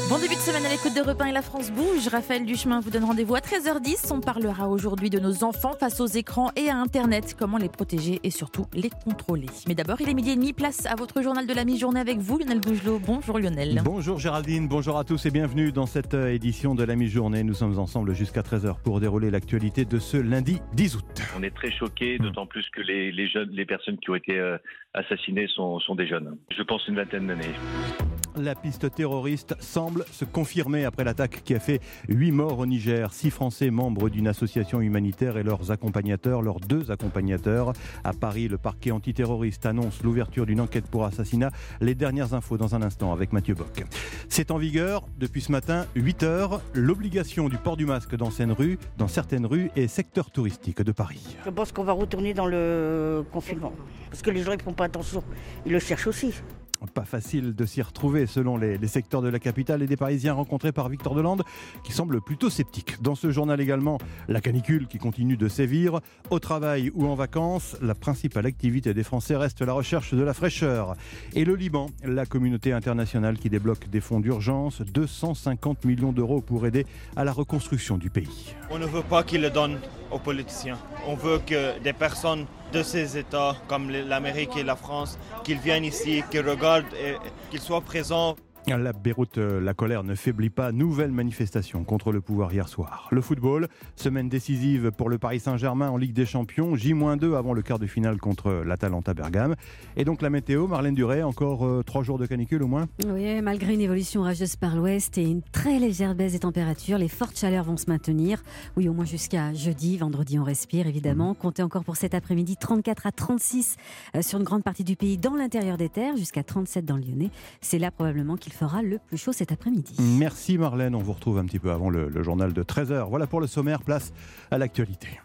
Bon début de semaine à l'écoute d'Europe 1 et La France bouge. Raphaël Duchemin vous donne rendez-vous à 13h10. On parlera aujourd'hui de nos enfants face aux écrans et à Internet. Comment les protéger et surtout les contrôler. Mais d'abord, il est 12h30. Place à votre journal de la mi-journée avec vous, Lionel Bougelot. Bonjour Lionel. Bonjour Géraldine, bonjour à tous et bienvenue dans cette édition de la mi-journée. Nous sommes ensemble jusqu'à 13h pour dérouler l'actualité de ce lundi 10 août. On est très choqués, d'autant plus que les jeunes, les personnes qui ont été assassinées sont des jeunes. Je pense une vingtaine d'années. La piste terroriste semble se confirmer après l'attaque qui a fait 8 morts au Niger. 6 Français membres d'une association humanitaire et leurs deux accompagnateurs. À Paris, le parquet antiterroriste annonce l'ouverture d'une enquête pour assassinat. Les dernières infos dans un instant avec Mathieu Bock. C'est en vigueur depuis ce matin, 8h, l'obligation du port du masque dans certaines rues et secteurs touristiques de Paris. Je pense qu'on va retourner dans le confinement. Parce que les gens ne font pas attention. Ils le cherchent aussi. Pas facile de s'y retrouver selon les secteurs de la capitale et des Parisiens rencontrés par Victor Delande qui semble plutôt sceptique. Dans ce journal également, la canicule qui continue de sévir. Au travail ou en vacances, la principale activité des Français reste la recherche de la fraîcheur. Et le Liban, la communauté internationale qui débloque des fonds d'urgence, 250 millions d'euros pour aider à la reconstruction du pays. On ne veut pas qu'ils le donnent aux politiciens. On veut que des personnes de ces États, comme l'Amérique et la France, qu'ils viennent ici, qu'ils regardent et qu'ils soient présents. À Beyrouth, la colère ne faiblit pas. Nouvelle manifestation contre le pouvoir hier soir. Le football, semaine décisive pour le Paris Saint-Germain en Ligue des Champions. J-2 avant le quart de finale contre l'Atalanta Bergame. Et donc la météo, Marlène Duret, encore 3 jours de canicule au moins ? Oui, malgré une évolution orageuse par l'ouest et une très légère baisse des températures, les fortes chaleurs vont se maintenir. Oui, au moins jusqu'à jeudi. Vendredi, on respire évidemment. Comptez encore pour cet après-midi 34 à 36 sur une grande partie du pays dans l'intérieur des terres, jusqu'à 37 dans le Lyonnais. C'est là probablement qu'il fera le plus chaud cet après-midi. Merci Marlène, on vous retrouve un petit peu avant le journal de 13h. Voilà pour le sommaire, place à l'actualité.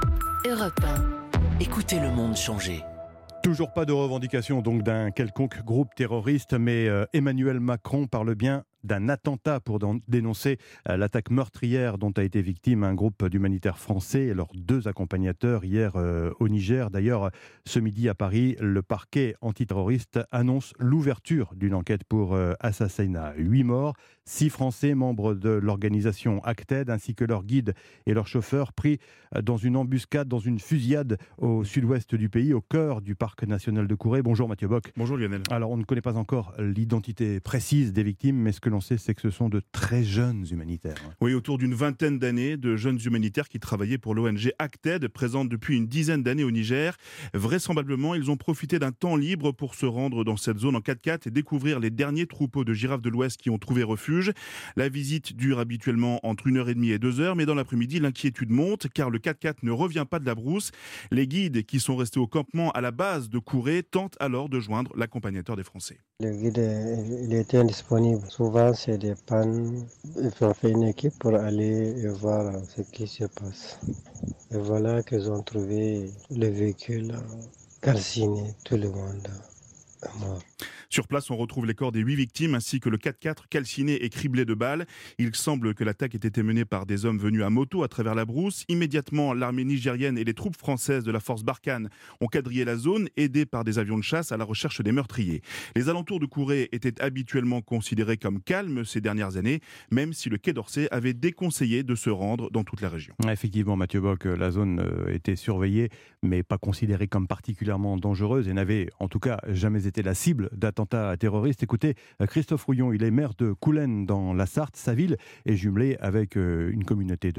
Europe 1, écoutez le monde changer. Toujours pas de revendication donc d'un quelconque groupe terroriste, mais Emmanuel Macron parle bien d'un attentat pour dénoncer l'attaque meurtrière dont a été victime un groupe d'humanitaires français et leurs 2 accompagnateurs hier au Niger. D'ailleurs, ce midi à Paris, le parquet antiterroriste annonce l'ouverture d'une enquête pour assassinat. 8 morts, 6 Français membres de l'organisation Acted ainsi que leurs guides et leurs chauffeurs pris dans une embuscade, dans une fusillade au sud-ouest du pays, au cœur du parc national de Couré. Bonjour Mathieu Bock. Bonjour Lionel. Alors on ne connaît pas encore l'identité précise des victimes, mais ce que l'on sait, c'est que ce sont de très jeunes humanitaires. Oui, autour d'une vingtaine d'années de jeunes humanitaires qui travaillaient pour l'ONG Acted, présente depuis une dizaine d'années au Niger. Vraisemblablement, ils ont profité d'un temps libre pour se rendre dans cette zone en 4x4 et découvrir les derniers troupeaux de girafes de l'Ouest qui ont trouvé refuge. La visite dure habituellement entre 1h30 et 2h, mais dans l'après-midi, l'inquiétude monte car le 4x4 ne revient pas de la brousse. Les guides qui sont restés au campement à la base de Couré tentent alors de joindre l'accompagnateur des Français. Le guide, il était indisponible. Souvent, c'est des pannes. Ils ont fait une équipe pour aller et voir ce qui se passe. Et voilà qu'ils ont trouvé le véhicule calciné, tout le monde est mort. Sur place, on retrouve les corps des 8 victimes ainsi que le 4x4 calciné et criblé de balles. Il semble que l'attaque ait été menée par des hommes venus à moto à travers la brousse. Immédiatement, l'armée nigérienne et les troupes françaises de la force Barkhane ont quadrillé la zone, aidés par des avions de chasse à la recherche des meurtriers. Les alentours de Couré étaient habituellement considérés comme calmes ces dernières années, même si le Quai d'Orsay avait déconseillé de se rendre dans toute la région. Effectivement, Mathieu Bock, la zone était surveillée, mais pas considérée comme particulièrement dangereuse et n'avait en tout cas jamais été la cible d'attentats terroristes. Écoutez, Christophe Rouillon, il est maire de Coulennes dans la Sarthe. Sa ville est jumelée avec une communauté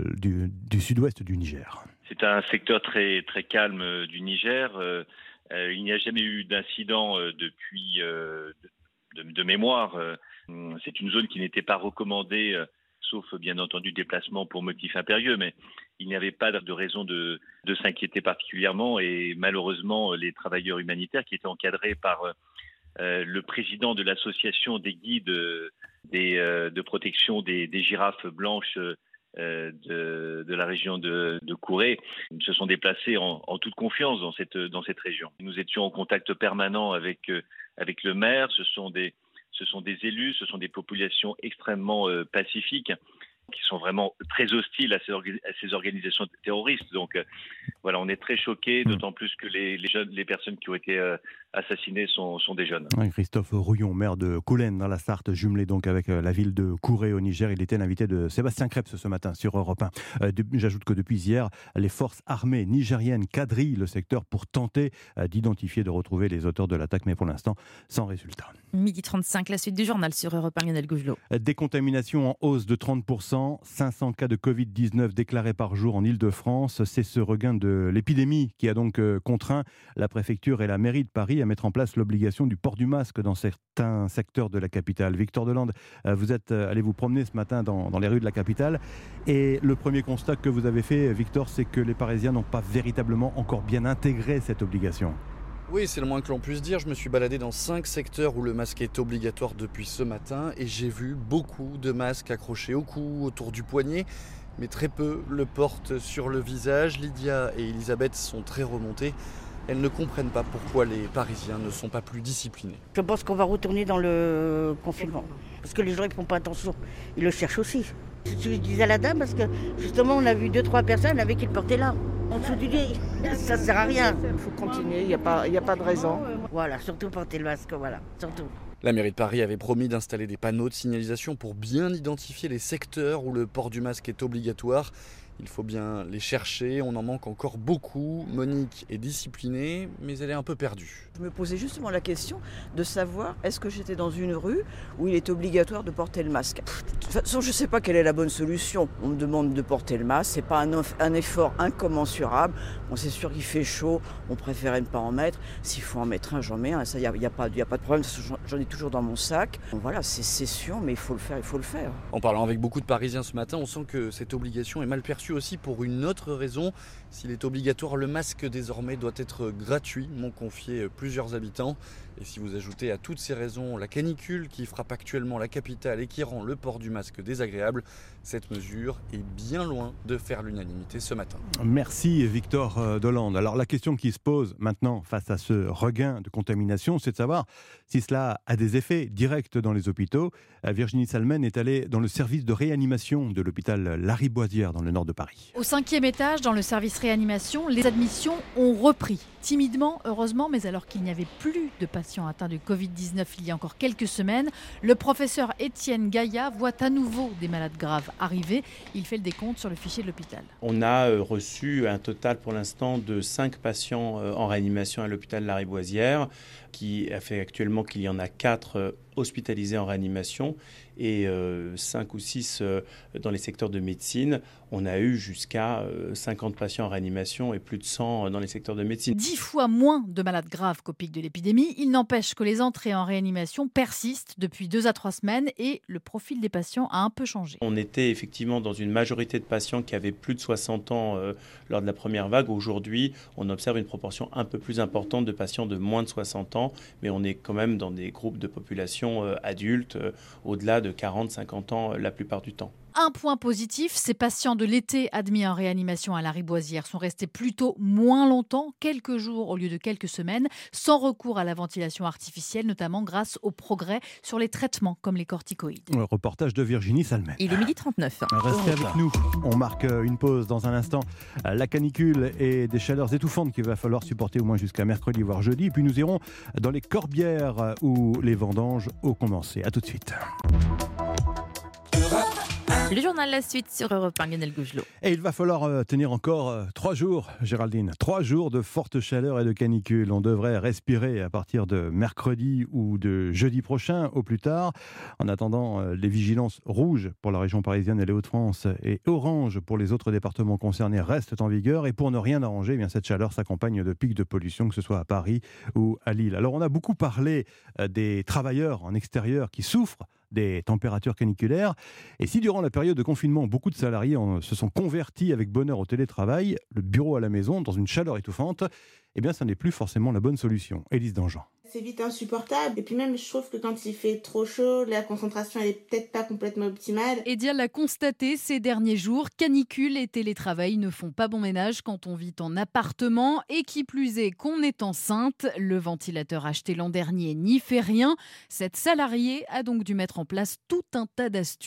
du sud-ouest du Niger. C'est un secteur très, très calme du Niger. Il n'y a jamais eu d'incident depuis de mémoire. C'est une zone qui n'était pas recommandée, sauf bien entendu déplacement pour motifs impérieux, mais il n'y avait pas de raison de s'inquiéter particulièrement. Et malheureusement, les travailleurs humanitaires qui étaient encadrés par le président de l'association des guides de protection des girafes blanches de la région de Couré se sont déplacés en toute confiance dans cette région. Nous étions en contact permanent avec le maire. Ce sont des élus, ce sont des populations extrêmement pacifiques qui sont vraiment très hostiles à ces organisations terroristes. Donc voilà, on est très choqués, d'autant plus que les personnes qui ont été assassinées sont des jeunes. Christophe Rouillon, maire de Coulennes dans la Sarthe, jumelé donc avec la ville de Kouré au Niger. Il était l'invité de Sébastien Krebs ce matin sur Europe 1. J'ajoute que depuis hier, les forces armées nigériennes quadrillent le secteur pour tenter d'identifier, de retrouver les auteurs de l'attaque, mais pour l'instant, sans résultat. 12h35, la suite du journal sur Europe 1, Lionel Gougelot. Décontamination en hausse de 30%, 500 cas de Covid-19 déclarés par jour en Île-de-France. C'est ce regain de l'épidémie qui a donc contraint la préfecture et la mairie de Paris à mettre en place l'obligation du port du masque dans certains secteurs de la capitale. Victor Delande, vous êtes allé vous promener ce matin dans les rues de la capitale et le premier constat que vous avez fait, Victor, c'est que les Parisiens n'ont pas véritablement encore bien intégré cette obligation. Oui, c'est le moins que l'on puisse dire. Je me suis baladé dans 5 secteurs où le masque est obligatoire depuis ce matin et j'ai vu beaucoup de masques accrochés au cou, autour du poignet, mais très peu le portent sur le visage. Lydia et Elisabeth sont très remontées. Elles ne comprennent pas pourquoi les Parisiens ne sont pas plus disciplinés. Je pense qu'on va retourner dans le confinement. Parce que les gens ne font pas attention. Ils le cherchent aussi. Je disais à la dame parce que justement on a vu 2-3 personnes avec qui le portaient là. En dessous du lit. Ça ne sert à rien. Il faut continuer, il n'y a pas de raison. Voilà, surtout porter le masque, voilà, surtout. La mairie de Paris avait promis d'installer des panneaux de signalisation pour bien identifier les secteurs où le port du masque est obligatoire. Il faut bien les chercher, on en manque encore beaucoup. Monique est disciplinée, mais elle est un peu perdue. Je me posais justement la question de savoir est-ce que j'étais dans une rue où il est obligatoire de porter le masque. De toute façon, je ne sais pas quelle est la bonne solution. On me demande de porter le masque, c'est pas un effort incommensurable. Bon, c'est sûr qu'il fait chaud, on préférait ne pas en mettre. S'il faut en mettre un, j'en mets un. Ça, il n'y a pas de problème, j'en ai toujours dans mon sac. Bon, voilà, c'est sûr, mais il faut le faire. En parlant avec beaucoup de Parisiens ce matin, on sent que cette obligation est mal perçue aussi pour une autre raison. S'il est obligatoire, le masque désormais doit être gratuit, m'ont confié plusieurs habitants. Et si vous ajoutez à toutes ces raisons la canicule qui frappe actuellement la capitale et qui rend le port du masque désagréable, cette mesure est bien loin de faire l'unanimité ce matin. Merci Victor Delande. Alors la question qui se pose maintenant face à ce regain de contamination, c'est de savoir si cela a des effets directs dans les hôpitaux. Virginie Salmen est allée dans le service de réanimation de l'hôpital Lariboisière dans le nord de Paris. Au 5e étage, dans le service réanimation, les admissions ont repris. Timidement, heureusement, mais alors qu'il n'y avait plus de patients atteints de Covid-19 il y a encore quelques semaines, le professeur Étienne Gaillat voit à nouveau des malades graves arriver. Il fait le décompte sur le fichier de l'hôpital. On a reçu un total pour l'instant de 5 patients en réanimation à l'hôpital Lariboisière, qui a fait actuellement qu'il y en a 4 hospitalisés en réanimation et 5 ou 6 dans les secteurs de médecine. On a eu jusqu'à 50 patients en réanimation et plus de 100 dans les secteurs de médecine. 10 fois moins de malades graves qu'au pic de l'épidémie. Il n'empêche que les entrées en réanimation persistent depuis 2 à 3 semaines et le profil des patients a un peu changé. On était effectivement dans une majorité de patients qui avaient plus de 60 ans lors de la première vague. Aujourd'hui, on observe une proportion un peu plus importante de patients de moins de 60 ans, mais on est quand même dans des groupes de population adultes, au-delà de 40-50 ans la plupart du temps. Un point positif, ces patients de l'été admis en réanimation à Lariboisière sont restés plutôt moins longtemps, quelques jours au lieu de quelques semaines, sans recours à la ventilation artificielle, notamment grâce aux progrès sur les traitements comme les corticoïdes. Le reportage de Virginie Salmen. Il est 12h39. Restez avec nous, on marque une pause dans un instant. La canicule et des chaleurs étouffantes qu'il va falloir supporter au moins jusqu'à mercredi, voire jeudi. Puis nous irons dans les Corbières où les vendanges ont commencé. A tout de suite. Le journal La Suite sur Europe 1, Lionel Gougelot. Et il va falloir tenir encore 3 jours, Géraldine. 3 jours de forte chaleur et de canicule. On devrait respirer à partir de mercredi ou de jeudi prochain au plus tard. En attendant, les vigilances rouges pour la région parisienne et les Hauts-de-France et orange pour les autres départements concernés restent en vigueur. Et pour ne rien arranger, eh bien, cette chaleur s'accompagne de pics de pollution, que ce soit à Paris ou à Lille. Alors on a beaucoup parlé des travailleurs en extérieur qui souffrent des températures caniculaires. Et si durant la période de confinement, beaucoup de salariés se sont convertis avec bonheur au télétravail, le bureau à la maison, dans une chaleur étouffante, eh bien, ça n'est plus forcément la bonne solution. Élise Dangean. C'est vite insupportable. Et puis même, je trouve que quand il fait trop chaud, la concentration, elle est peut-être pas complètement optimale. Edia l'a constaté ces derniers jours, canicule et télétravail ne font pas bon ménage quand on vit en appartement et qui plus est qu'on est enceinte. Le ventilateur acheté l'an dernier n'y fait rien. Cette salariée a donc dû mettre en place tout un tas d'astuces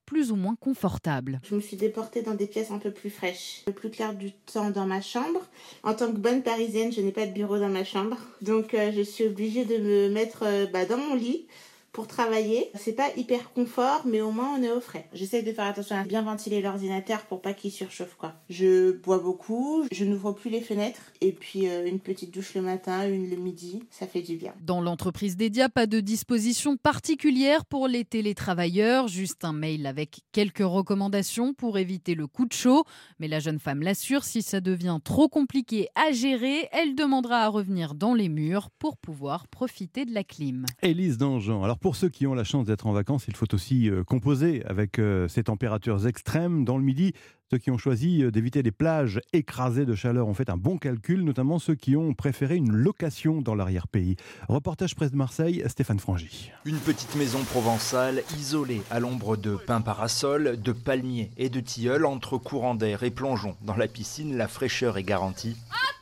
plus ou moins confortables. Je me suis déportée dans des pièces un peu plus fraîches, le plus clair du temps dans ma chambre. En tant que bonne parisienne, je n'ai pas de bureau dans ma chambre. Donc je suis obligée de me mettre dans mon lit pour travailler. C'est pas hyper confort, mais au moins on est au frais. J'essaie de faire attention à bien ventiler l'ordinateur pour pas qu'il surchauffe, quoi. Je bois beaucoup, je n'ouvre plus les fenêtres, et puis une petite douche le matin, une le midi, ça fait du bien. Dans l'entreprise Dedia, pas de disposition particulière pour les télétravailleurs, juste un mail avec quelques recommandations pour éviter le coup de chaud. Mais la jeune femme l'assure, si ça devient trop compliqué à gérer, elle demandera à revenir dans les murs pour pouvoir profiter de la clim. Élise Dangean. Alors pour ceux qui ont la chance d'être en vacances, il faut aussi composer avec ces températures extrêmes. Dans le Midi, ceux qui ont choisi d'éviter les plages écrasées de chaleur ont fait un bon calcul, notamment ceux qui ont préféré une location dans l'arrière-pays. Reportage presse de Marseille, Stéphane Frangy. Une petite maison provençale isolée à l'ombre de pins parasols, de palmiers et de tilleuls entre courants d'air et plongeons. Dans la piscine, la fraîcheur est garantie.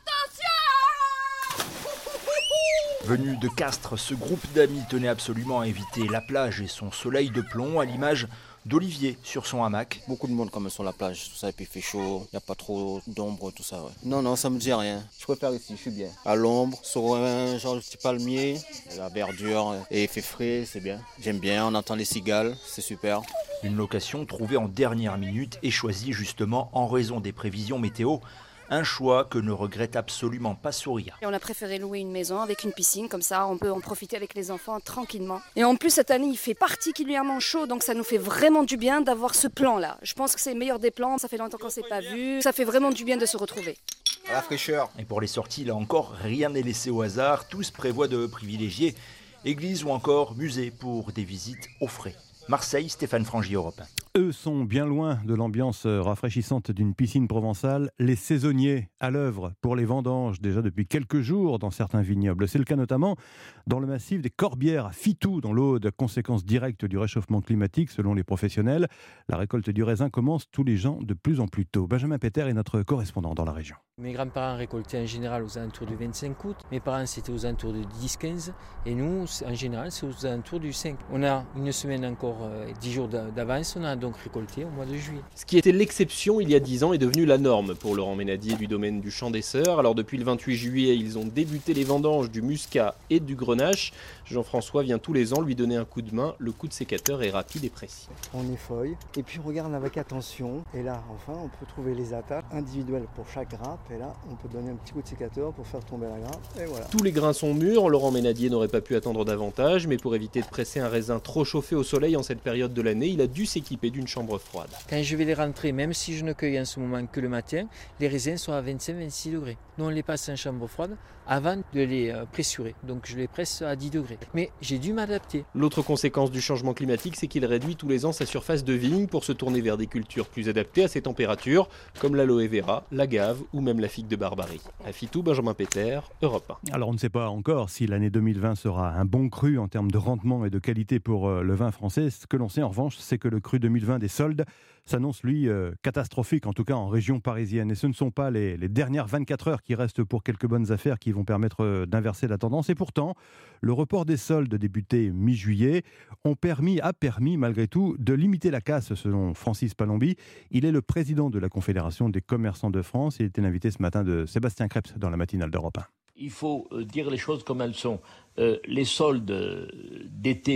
Venu de Castres, ce groupe d'amis tenait absolument à éviter la plage et son soleil de plomb à l'image d'Olivier sur son hamac. Beaucoup de monde quand même sur la plage, tout ça, et puis il fait chaud, il n'y a pas trop d'ombre, tout ça. Ouais. Non, ça me dit rien. Je préfère ici, je suis bien. À l'ombre, sur un genre de petit palmier, la verdure, et il fait frais, c'est bien. J'aime bien, on entend les cigales, c'est super. Une location trouvée en dernière minute et choisie justement en raison des prévisions météo. Un choix que ne regrette absolument pas Souria. On a préféré louer une maison avec une piscine, comme ça on peut en profiter avec les enfants tranquillement. Et en plus cette année il fait particulièrement chaud, donc ça nous fait vraiment du bien d'avoir ce plan-là. Je pense que c'est le meilleur des plans, ça fait longtemps qu'on ne s'est pas vu, ça fait vraiment du bien de se retrouver. À la fraîcheur. Et pour les sorties, là encore, rien n'est laissé au hasard, tous prévoient de privilégier église ou encore musée pour des visites au frais. Marseille, Stéphane Frangy, Europe 1. Eux sont bien loin de l'ambiance rafraîchissante d'une piscine provençale. Les saisonniers à l'œuvre pour les vendanges déjà depuis quelques jours dans certains vignobles. C'est le cas notamment dans le massif des Corbières à Fitou, dans l'Aude, conséquence directe du réchauffement climatique selon les professionnels. La récolte du raisin commence tous les ans de plus en plus tôt. Benjamin Peter est notre correspondant dans la région. Mes grands-parents récoltaient en général aux alentours du 25 août. Mes parents, c'était aux alentours du 10-15. Et nous, en général, c'est aux alentours du 5. On a une semaine encore, 10 jours d'avance. On a donc récolté au mois de juillet. Ce qui était l'exception il y a 10 ans est devenu la norme pour Laurent Ménadier du domaine du Champ des Sœurs. Alors depuis le 28 juillet, ils ont débuté les vendanges du muscat et du grenache. Jean-François vient tous les ans lui donner un coup de main. Le coup de sécateur est rapide et précis. On effeuille et puis on regarde avec attention. Et là, enfin, on peut trouver les attaques individuelles pour chaque grappe. Et là, on peut donner un petit coup de sécateur pour faire tomber la grappe. Et voilà. Tous les grains sont mûrs. Laurent Ménadier n'aurait pas pu attendre davantage. Mais pour éviter de presser un raisin trop chauffé au soleil en cette période de l'année, il a dû s'équiper d'une chambre froide. Quand je vais les rentrer, même si je ne cueille en ce moment que le matin, les raisins sont à 25-26 degrés. Nous, on les passe en chambre froide avant de les pressurer. Donc je les presse à 10 degrés. Mais j'ai dû m'adapter. L'autre conséquence du changement climatique, c'est qu'il réduit tous les ans sa surface de vigne pour se tourner vers des cultures plus adaptées à ces températures, comme l'aloe vera, l'agave ou même la figue de Barbarie. À Fitou, Benjamin Peter, Europe 1. Alors on ne sait pas encore si l'année 2020 sera un bon cru en termes de rendement et de qualité pour le vin français. Ce que l'on sait en revanche, c'est que le cru 2020 des soldes s'annonce lui catastrophique, en tout cas en région parisienne. Et ce ne sont pas les dernières 24 heures qui restent pour quelques bonnes affaires qui vont permettre d'inverser la tendance. Et pourtant, le report des soldes débuté mi-juillet a permis malgré tout de limiter la casse selon Francis Palombi. Il est le président de la Confédération des commerçants de France. Il était l'invité ce matin de Sébastien Krebs dans la matinale d'Europe 1. Il faut dire les choses comme elles sont. Les soldes d'été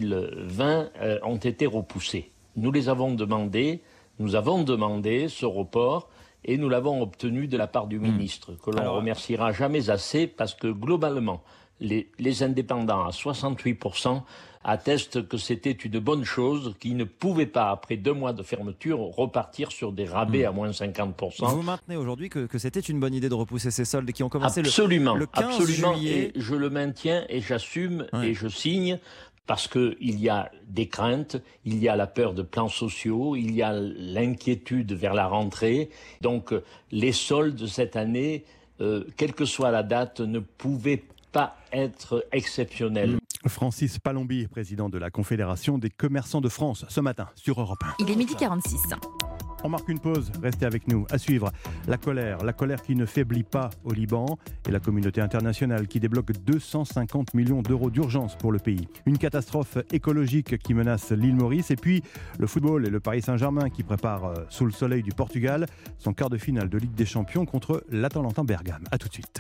2020 ont été repoussés. Nous avons demandé ce report et nous l'avons obtenu de la part du ministre, que l'on remerciera jamais assez parce que globalement, les indépendants à 68% attestent que c'était une bonne chose, qu'ils ne pouvaient pas, après 2 mois de fermeture, repartir sur des rabais à moins 50%. Vous maintenez aujourd'hui que c'était une bonne idée de repousser ces soldes qui ont commencé le 15 Et juillet. je le maintiens et j'assume et je signe. Parce qu'il y a des craintes, il y a la peur de plans sociaux, il y a l'inquiétude vers la rentrée. Donc les soldes cette année, quelle que soit la date, ne pouvaient pas être exceptionnels. Francis Palombi, président de la Confédération des commerçants de France, ce matin sur Europe 1. Il est 12h46. On marque une pause, restez avec nous. À suivre, la colère qui ne faiblit pas au Liban et la communauté internationale qui débloque 250 millions d'euros d'urgence pour le pays. Une catastrophe écologique qui menace l'île Maurice et puis le football et le Paris Saint-Germain qui prépare sous le soleil du Portugal son quart de finale de Ligue des Champions contre l'Atalanta Bergame. A tout de suite.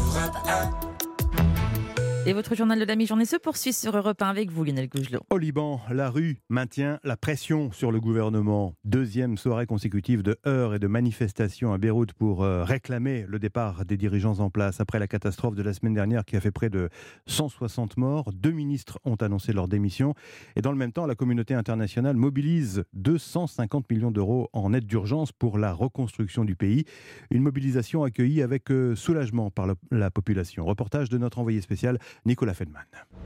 Et votre journal de la mi-journée se poursuit sur Europe 1 avec vous, Lionel Gougelot. Au Liban, la rue maintient la pression sur le gouvernement. Deuxième soirée consécutive de heurts et de manifestations à Beyrouth pour réclamer le départ des dirigeants en place. Après la catastrophe de la semaine dernière qui a fait près de 160 morts, 2 ministres ont annoncé leur démission. Et dans le même temps, la communauté internationale mobilise 250 millions d'euros en aide d'urgence pour la reconstruction du pays. Une mobilisation accueillie avec soulagement par la population. Reportage de notre envoyé spécial Nicolas Feldman.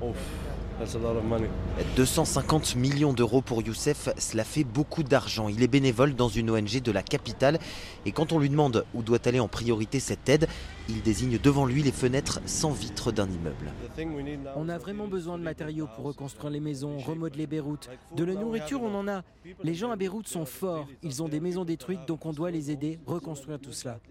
250 millions d'euros pour Youssef, cela fait beaucoup d'argent. Il est bénévole dans une ONG de la capitale et quand on lui demande où doit aller en priorité cette aide, il désigne devant lui les fenêtres sans vitres d'un immeuble. On a vraiment besoin de matériaux pour reconstruire les maisons, remodeler Beyrouth. De la nourriture, on en a. Les gens à Beyrouth sont forts. Ils ont des maisons détruites, donc on doit les aider, reconstruire tout cela.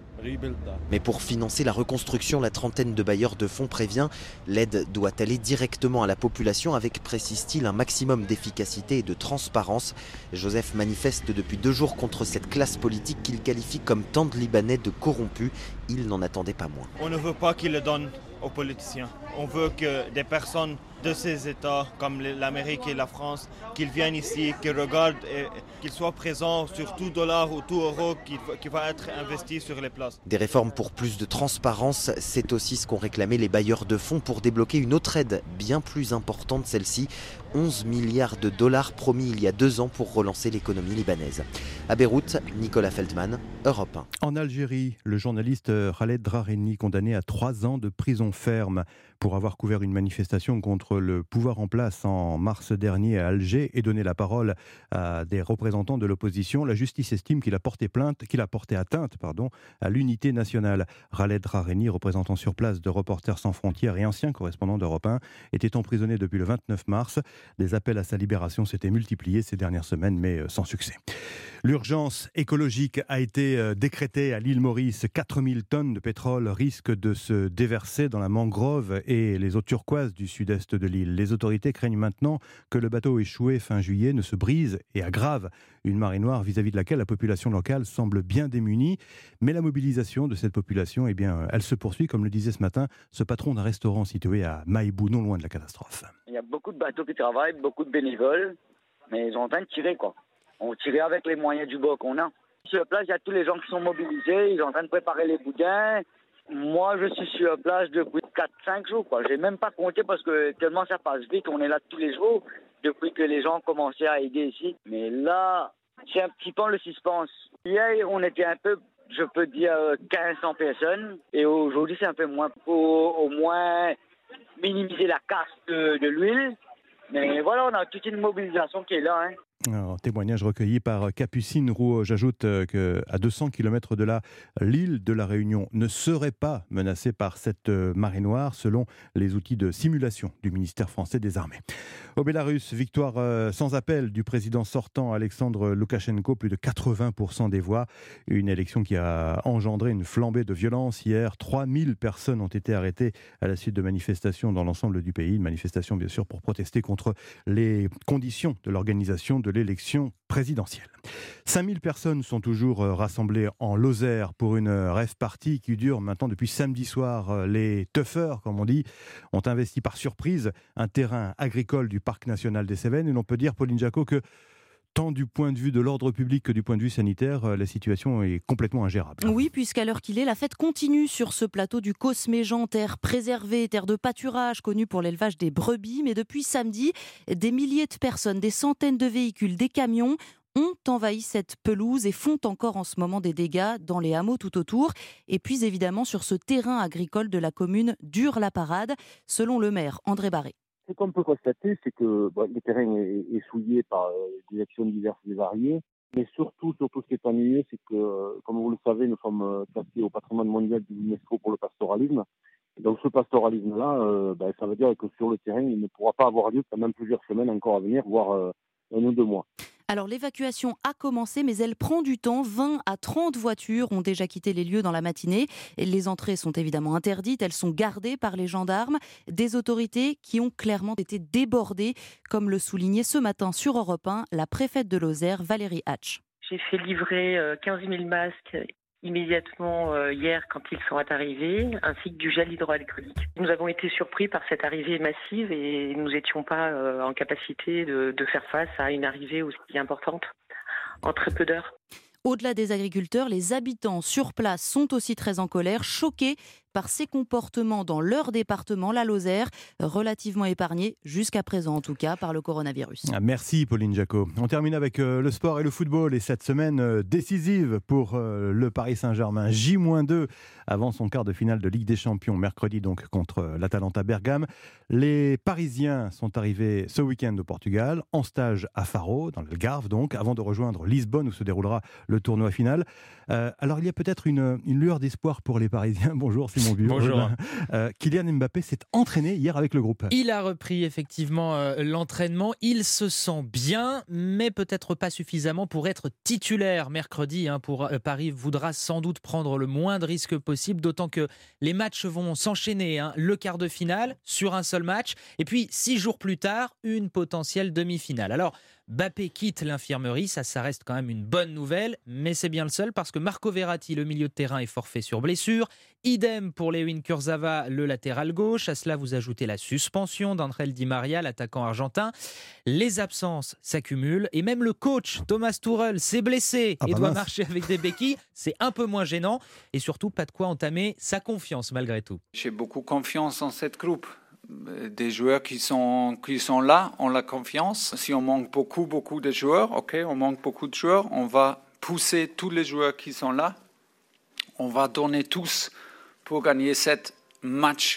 Mais pour financer la reconstruction, la trentaine de bailleurs de fonds prévient, l'aide doit aller directement à la population avec, précise-t-il, un maximum d'efficacité et de transparence. Joseph manifeste depuis 2 jours contre cette classe politique qu'il qualifie comme tant de Libanais de corrompus. Il n'en attendait pas moins. On ne veut pas qu'ils le donnent aux politiciens. On veut que des personnes de ces États, comme l'Amérique et la France, qu'ils viennent ici, qu'ils regardent et qu'ils soient présents sur tout dollar ou tout euro qui va être investi sur les places. Des réformes pour plus de transparence, c'est aussi ce qu'ont réclamé les bailleurs de fonds pour débloquer une autre aide, bien plus importante celle-ci, 11 milliards de dollars promis il y a 2 ans pour relancer l'économie libanaise. À Beyrouth, Nicolas Feldman, Europe 1. En Algérie, le journaliste Khaled Drareni condamné à 3 ans de prison ferme pour avoir couvert une manifestation contre le pouvoir en place en mars dernier à Alger et donné la parole à des représentants de l'opposition. La justice estime qu'il a porté atteinte à l'unité nationale. Khaled Drareni, représentant sur place de Reporters sans frontières et ancien correspondant d'Europe 1, était emprisonné depuis le 29 mars. Des appels à sa libération s'étaient multipliés ces dernières semaines, mais sans succès. L'urgence écologique a été décrétée à l'île Maurice. 4000 tonnes de pétrole risquent de se déverser dans la mangrove et les eaux turquoises du sud-est de l'île. Les autorités craignent maintenant que le bateau échoué fin juillet ne se brise et aggrave une marée noire vis-à-vis de laquelle la population locale semble bien démunie. Mais la mobilisation de cette population, elle se poursuit, comme le disait ce matin ce patron d'un restaurant situé à Maïbou, non loin de la catastrophe. Il y a beaucoup de bateaux qui travaillent, beaucoup de bénévoles, mais ils sont en train de tirer, quoi. On tire avec les moyens du bord qu'on a. Sur la plage, il y a tous les gens qui sont mobilisés, ils sont en train de préparer les boudins. Moi, je suis sur la plage depuis 4-5 jours, quoi. J'ai même pas compté parce que tellement ça passe vite, on est là tous les jours, depuis que les gens ont commencé à aider ici. Mais là, c'est un petit peu le suspense. Hier, on était un peu, je peux dire, 1500 personnes, et aujourd'hui, c'est un peu moins, pour au moins minimiser la casse de l'huile. Mais voilà, on a toute une mobilisation qui est là, hein. Alors, témoignage recueilli par Capucine Roux. J'ajoute qu'à 200 km de là, l'île de la Réunion ne serait pas menacée par cette marée noire selon les outils de simulation du ministère français des Armées. Au Bélarus, victoire sans appel du président sortant Alexandre Loukachenko, plus de 80% des voix. Une élection qui a engendré une flambée de violence. Hier, 3000 personnes ont été arrêtées à la suite de manifestations dans l'ensemble du pays. Une manifestation bien sûr pour protester contre les conditions de l'organisation de l'élection présidentielle. 5000 personnes sont toujours rassemblées en Lozère pour une rave party qui dure maintenant depuis samedi soir. Les teufeurs, comme on dit, ont investi par surprise un terrain agricole du parc national des Cévennes et l'on peut dire, Pauline Jacot, que tant du point de vue de l'ordre public que du point de vue sanitaire, la situation est complètement ingérable. Oui, puisqu'à l'heure qu'il est, la fête continue sur ce plateau du Cosméjean, terre préservée, terre de pâturage, connue pour l'élevage des brebis. Mais depuis samedi, des milliers de personnes, des centaines de véhicules, des camions ont envahi cette pelouse et font encore en ce moment des dégâts dans les hameaux tout autour. Et puis évidemment sur ce terrain agricole de la commune d'Ur-la-Parade, selon le maire André Barré. Ce qu'on peut constater, c'est que le terrain est souillé par des actions diverses et variées. Mais surtout, ce qui est ennuyeux, c'est que, comme vous le savez, nous sommes classés au patrimoine mondial de l'UNESCO pour le pastoralisme. Et donc ce pastoralisme-là, ça veut dire que sur le terrain, il ne pourra pas avoir lieu pendant plusieurs semaines encore à venir, voire 1 ou 2 mois. Alors l'évacuation a commencé, mais elle prend du temps. 20 à 30 voitures ont déjà quitté les lieux dans la matinée. Et les entrées sont évidemment interdites, elles sont gardées par les gendarmes. Des autorités qui ont clairement été débordées, comme le soulignait ce matin sur Europe 1 la préfète de Lozère, Valérie Hatch. J'ai fait livrer 15 000 masques immédiatement hier quand ils sont arrivés, ainsi que du gel hydroalcoolique. Nous avons été surpris par cette arrivée massive et nous n'étions pas en capacité de faire face à une arrivée aussi importante en très peu d'heures. Au-delà des agriculteurs, les habitants sur place sont aussi très en colère, choqués par ces comportements dans leur département, la Lozère, relativement épargnée, jusqu'à présent en tout cas, par le coronavirus. Merci Pauline Jacot. On termine avec le sport et le football et cette semaine décisive pour le Paris Saint-Germain. J-2 avant son quart de finale de Ligue des Champions, mercredi donc contre l'Atalanta Bergame. Les Parisiens sont arrivés ce week-end au Portugal, en stage à Faro, dans l'Algarve donc, avant de rejoindre Lisbonne où se déroulera le tournoi final. Alors il y a peut-être une lueur d'espoir pour les Parisiens. Bonjour Simon. Bonjour. Kylian Mbappé s'est entraîné hier avec le groupe. Il a repris effectivement l'entraînement. Il se sent bien, mais peut-être pas suffisamment pour être titulaire mercredi. Pour Paris voudra sans doute prendre le moins de risques possible, d'autant que les matchs vont s'enchaîner. Le quart de finale sur un seul match, et puis 6 jours plus tard, une potentielle demi-finale. Alors, Mbappé quitte l'infirmerie, ça reste quand même une bonne nouvelle, mais c'est bien le seul parce que Marco Verratti, le milieu de terrain, est forfait sur blessure. Idem pour Lewin Kurzawa, le latéral gauche. À cela, vous ajoutez la suspension d'André Di Maria, l'attaquant argentin. Les absences s'accumulent et même le coach Thomas Tuchel s'est blessé et doit marcher avec des béquilles. C'est un peu moins gênant et surtout pas de quoi entamer sa confiance malgré tout. J'ai beaucoup confiance en cette groupe. Des joueurs qui sont là, on a confiance. Si on manque beaucoup de joueurs, on manque beaucoup de joueurs, on va pousser tous les joueurs qui sont là. On va donner tous pour gagner 7 matchs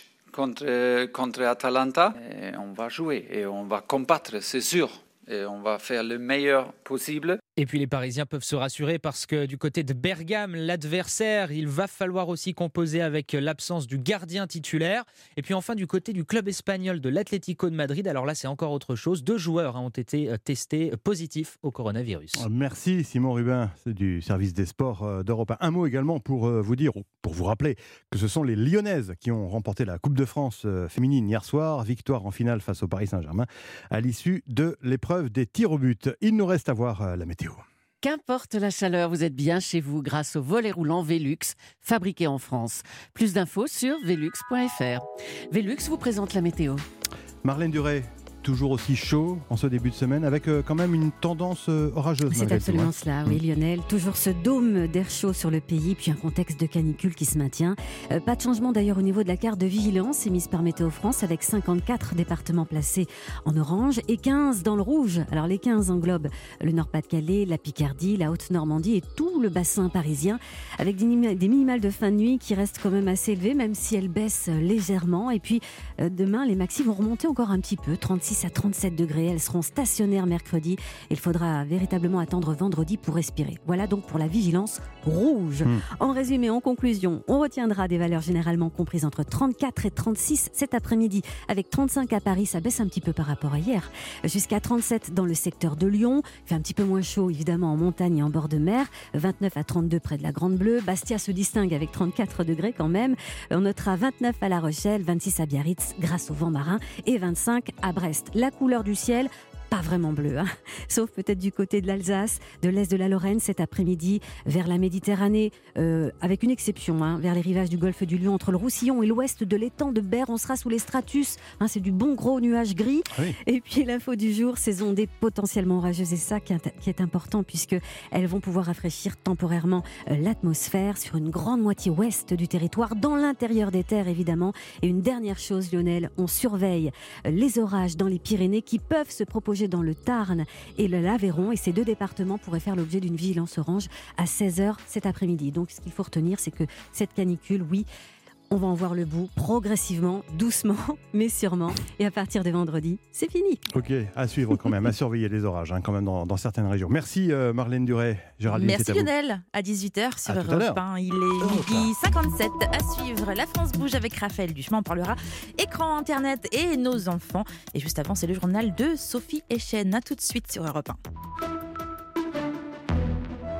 contre Atalanta. Et on va jouer et on va combattre, c'est sûr. Et on va faire le meilleur possible. Et puis les Parisiens peuvent se rassurer parce que du côté de Bergame, l'adversaire, il va falloir aussi composer avec l'absence du gardien titulaire. Et puis enfin du côté du club espagnol de l'Atlético de Madrid, alors là c'est encore autre chose. 2 joueurs ont été testés positifs au coronavirus. Merci Simon Rubin du service des sports d'Europe 1. Un mot également pour vous dire, ou pour vous rappeler que ce sont les Lyonnaises qui ont remporté la Coupe de France féminine hier soir. Victoire en finale face au Paris Saint-Germain à l'issue de l'épreuve des tirs au but. Il nous reste à voir la météo. Qu'importe la chaleur, vous êtes bien chez vous grâce au volet roulant Velux, fabriqué en France. Plus d'infos sur velux.fr. Velux vous présente la météo. Marlène Duret, toujours aussi chaud en ce début de semaine, avec quand même une tendance orageuse. C'est absolument cela, oui Lionel. Toujours ce dôme d'air chaud sur le pays, puis un contexte de canicule qui se maintient. Pas de changement d'ailleurs au niveau de la carte de vigilance émise par Météo France, avec 54 départements placés en orange et 15 dans le rouge. Alors les 15 englobent le Nord-Pas-de-Calais, la Picardie, la Haute-Normandie et tout le bassin parisien, avec des minimales de fin de nuit qui restent quand même assez élevées, même si elles baissent légèrement. Et puis demain, les maxi vont remonter encore un petit peu, 36 à 37 degrés. Elles seront stationnaires mercredi. Il faudra véritablement attendre vendredi pour respirer. Voilà donc pour la vigilance rouge. En résumé, en conclusion, on retiendra des valeurs généralement comprises entre 34 et 36 cet après-midi. Avec 35 à Paris, ça baisse un petit peu par rapport à hier. Jusqu'à 37 dans le secteur de Lyon. Il fait un petit peu moins chaud évidemment en montagne et en bord de mer. 29 à 32 près de la Grande Bleue. Bastia se distingue avec 34 degrés quand même. On notera 29 à La Rochelle, 26 à Biarritz grâce au vent marin et 25 à Brest. La couleur du ciel, pas vraiment bleu, sauf peut-être du côté de l'Alsace, de l'est de la Lorraine cet après-midi, vers la Méditerranée, avec une exception, vers les rivages du golfe du Lion, entre le Roussillon et l'ouest de l'étang de Berre, on sera sous les stratus, c'est du bon gros nuage gris. Oui. Et puis l'info du jour, ces ondées potentiellement orageuses, et ça qui est important, puisqu'elles vont pouvoir rafraîchir temporairement l'atmosphère sur une grande moitié ouest du territoire, dans l'intérieur des terres évidemment. Et une dernière chose Lionel, on surveille les orages dans les Pyrénées qui peuvent se proposer dans le Tarn et l'Aveyron, et ces 2 départements pourraient faire l'objet d'une vigilance orange à 16h cet après-midi. Donc ce qu'il faut retenir, c'est que cette canicule, oui, on va en voir le bout progressivement, doucement, mais sûrement. Et à partir de vendredi, c'est fini. Ok, à suivre quand même, à surveiller les orages quand même dans certaines régions. Merci Marlène Duret. Géraldine, merci Lionel. À 18h sur Europe 1. Il est midi 57. À suivre, La France bouge avec Raphaël Duchemin. On parlera écran, internet et nos enfants. Et juste avant, c'est le journal de Sophie Echen. À tout de suite sur Europe 1.